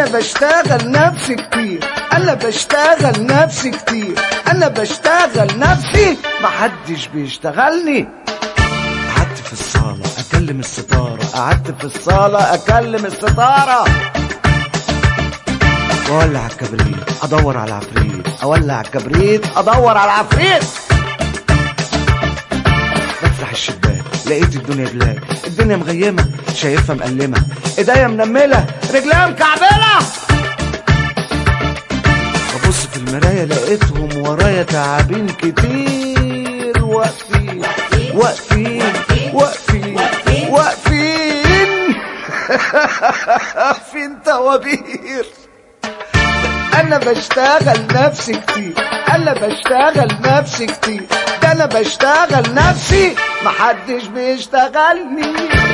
بشتغل نفسي كتير، انا بشتغل نفسي كتير، انا بشتغل نفسي محدش بيشتغلني. قعدت في الصالة اكلم الستارة، قعدت في الصالة اكلم الستارة، واولع الكبريت ادور على العفريت، اولع الكبريت ادور على العفريت. بفتح الشباك لقيت الدنيا بلاك، الدنيا مغيمة شايفها مقلمة، ايديا منملة رجليها مكعبلة. ببص في المراية لقيتهم ورايا تعابين كتير واقفين واقفين واقفين واقفين فين توابير. انا بشتغل نفسي كتير، انا بشتغل نفسي كتير، ده انا بشتغل نفسي محدش بيشتغلني.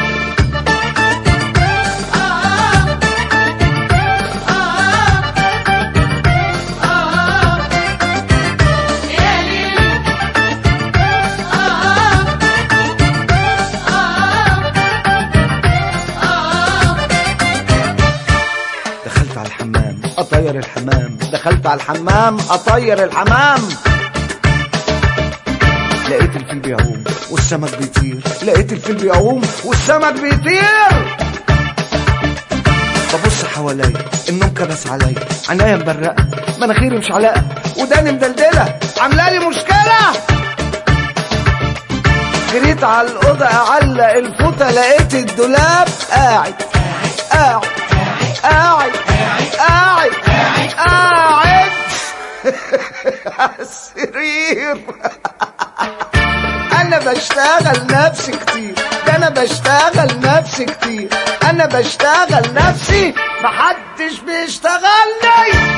دخلت على الحمام اطير الحمام، دخلت على الحمام اطير الحمام. لقيت الفيل بيعوم والسمك بيطير، لقيت الفيل بيعوم والسمك بيطير. ببص حواليا النوم كبس عليا، عينيا مبرقه مناخيري مش علاقه، وداني مدلدله عاملالي مشكله. جريت على الاوضه اعلق الفوطه، لقيت الدولاب قاعد قاعد قاعد قاعد قاعد على السرير. انا بشتغل نفسي كتير، ده انا بشتغل نفسي كتير، انا بشتغل نفسي محدش بيشتغلني.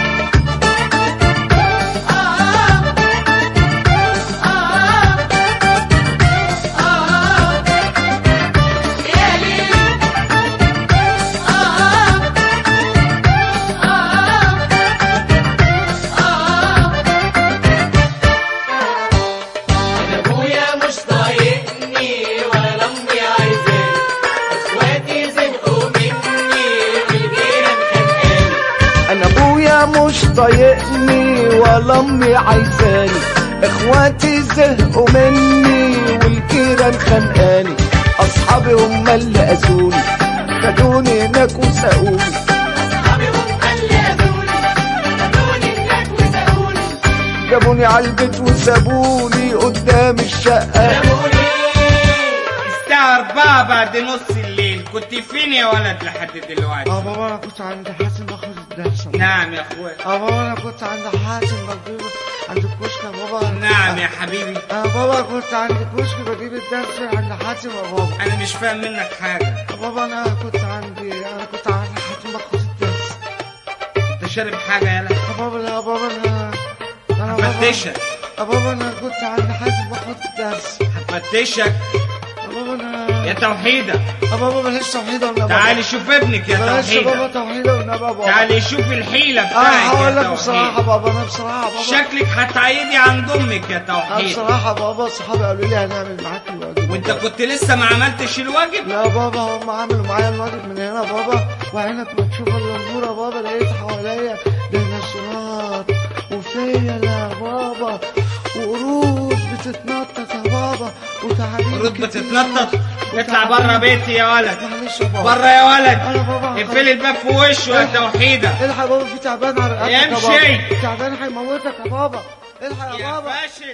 مش طايقني ولا امي عايزاني، اخواتي زهقوا مني والجيران خانقاني، اصحابي هم اللي اذوني خدوني هناك وساقوني، اصحابي هم اللي اذوني خدوني هناك وساقوني، جابوني عالبيت وسابوني قدام الشقه. الساعة 4 بعد نص الليل، كنت فين يا ولد لحد دلوقتي؟ بابا انا كنت عند حاتم باخد الدرس. نعم يا اخويا. بابا انا كنت عند حاتم بجيب عند الكشك يا بابا. نعم يا حبيبي. بابا كنت عند الكشك بجيب الدرس عند حاتم يا بابا. انا مش فاهم منك حاجة. بابا انا كنت عند حاتم باخد الدرس. انت شارب حاجة يالا؟ بابا لا بابا انا هفتشك. بابا انا كنت عند حاتم باخد الدرس. هفتشك بابا انا يا توحيدة. بابا بلاش توحيدة والنبي. تعالي شوف ابنك يا توحيدة. بلاش بابا توحيدة والنبي بابا. تعالي شوف الحيلة بتاعتك يا توحيدة. هقول لك بصراحة بابا، انا بصراحة بابا شكلك هتعيدي عند امك يا توحيدة. بصراحة بابا صحابي قالوا لي هنعمل معاك الواجب. وانت كنت لسه ما عملتش الواجب؟ لا بابا هم عملوا معايا الواجب من هنا بابا، وعينك ما تشوف الا النور يا بابا. لقيت حواليا ديناصورات وفيلة يا بابا وقرود بتتنطط يا بابا وتعابين. قرود بتتنطط؟ اطلع بره بيتي يا ولد. معلش يا بابا. بره يا ولد. انا بابا اقفلي الباب في وشه يا توحيدة. الحق يا بابا في تعبان على رقبتك يا يمشي. بابا. تعبان هيموتك يا بابا. الحق يا بابا. يا فاشل.